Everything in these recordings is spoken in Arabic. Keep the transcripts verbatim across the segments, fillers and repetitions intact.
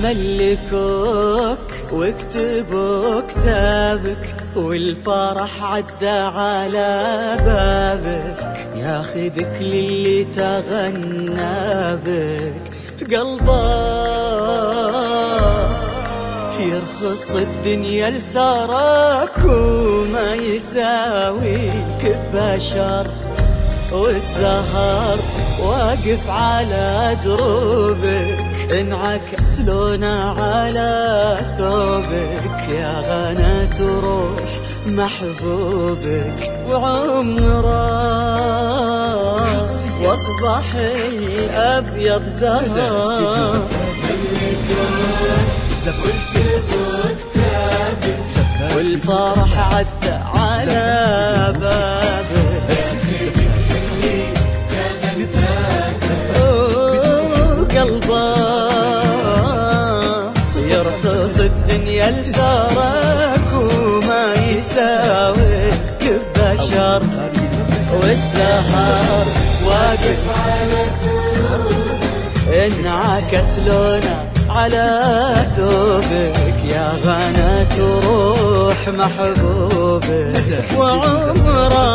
ملكوك واكتبوا كتابك والفرح عدى على بابك، ياخذك للي تغنى بك قلبك، يرخص الدنيا لثراك وما يساويك بشر، والزهر واقف على دروبك انعكس لونه على ثوبك، يا غنى تروح محبوبك وعمره واصبح الابيض زهر والفرح عدى على بابك، قلبك يرخص الدنيا لثراك وما يساويك بشر، والزهر واقف انعكس لونه على ثوبك، يا غنى تروح محبوبك وعمره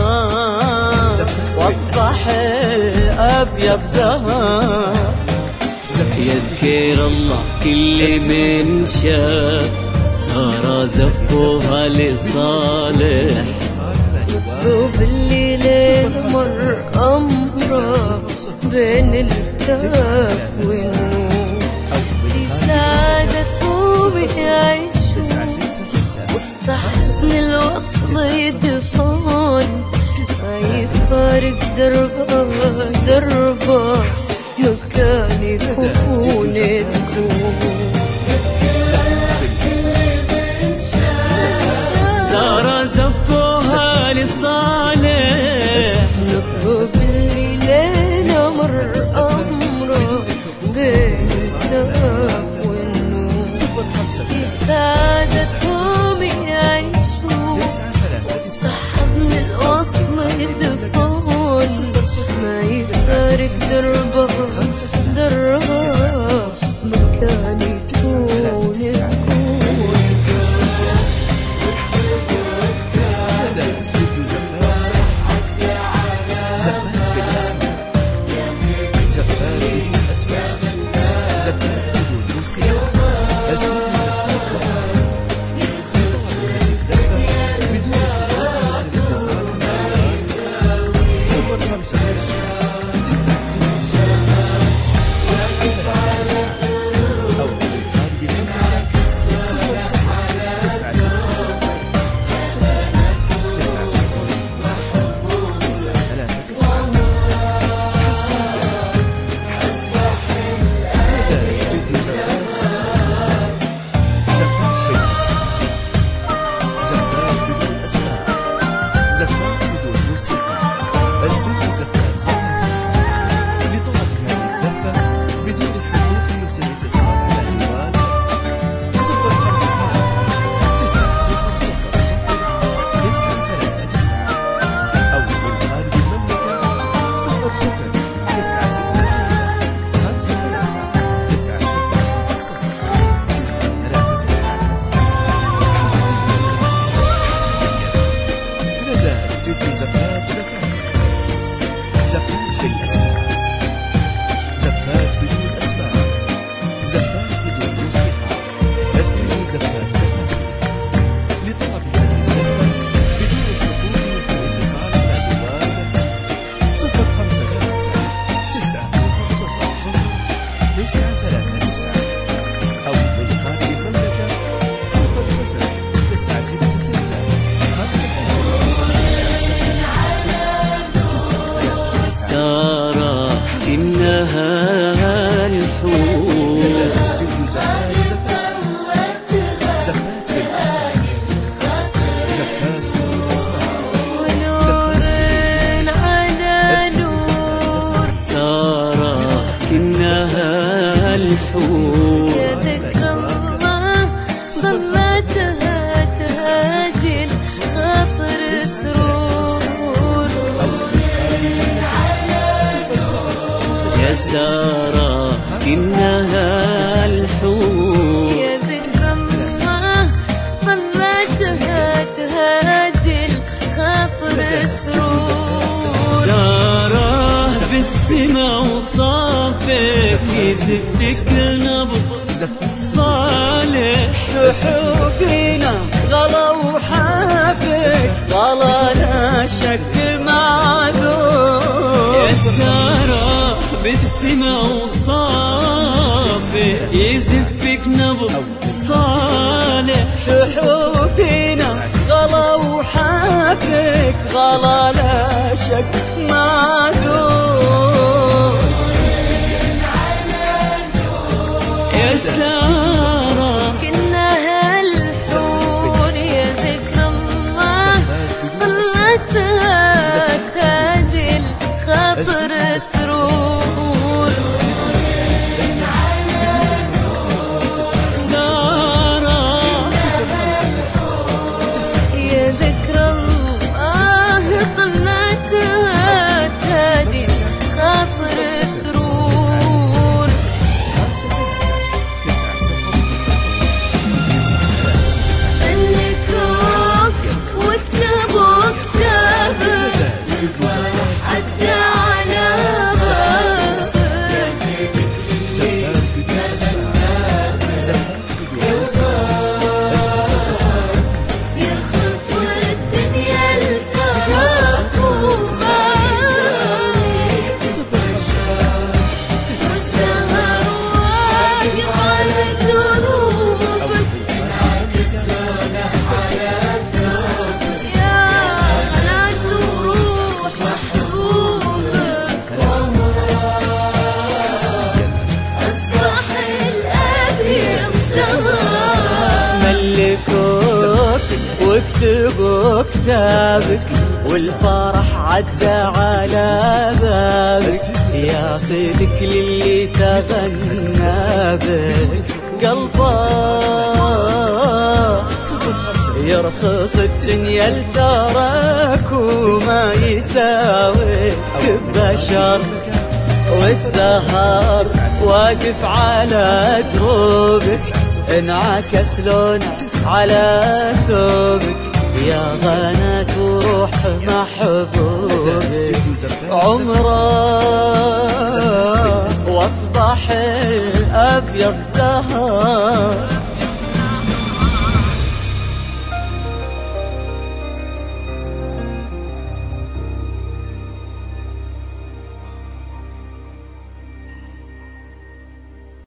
واصبح الابيض زهر، يذكر الله كل من شاف صار زفوها لصالح، يطلب الليل مر أمره بين الكاف والنور، في سعادته بيعيش مستحسن الوصل يدفون، ما يفارق دربه دربه مكان يكون تكون، صار زفوها لصالح، نطلب الليل مر أمره بين الكاف والنور، في سعادتهم يعيشون وصحب من الوصل يدفون، ما يفارق دربه دربه مكان يكون تكون. سارة إنها الحب الحور. يا ذكرى الله طلعتها تهدي الخاطر السرور. زاره بالسما وصافك يزفك نبض صالح. تحوفينا غلا وحافك غلا لا شك معذور. يا سارة بالسما وصافك يزفك نبض صالح. تحوفينا غلا وحافك غلا لا شك معذور. يا سارة كنا هالحور يا ذكرى الله طلعتها تهدي الخاطر السرور. سارة يا ذكرى الله طلعتها تهدي الخاطر السرور. ملكوك واكتبوا كتابك عدى على يرخص الدنيا الثراك والسهر واقف على دروبك. يا لا تروح محبوبك أصبح الأبيض سهر. ملكوك واكتبوا كتابك والفرح عدى على بابك. ياخذك للي تغنى بك قلبه يرخص الدنيا الثراك وما يساويك ببشر. والسهر واقف على دروبك انعكس لونه على ثوبك. يا غنات وروح محبوبك عمره واصبح الابيض زهر.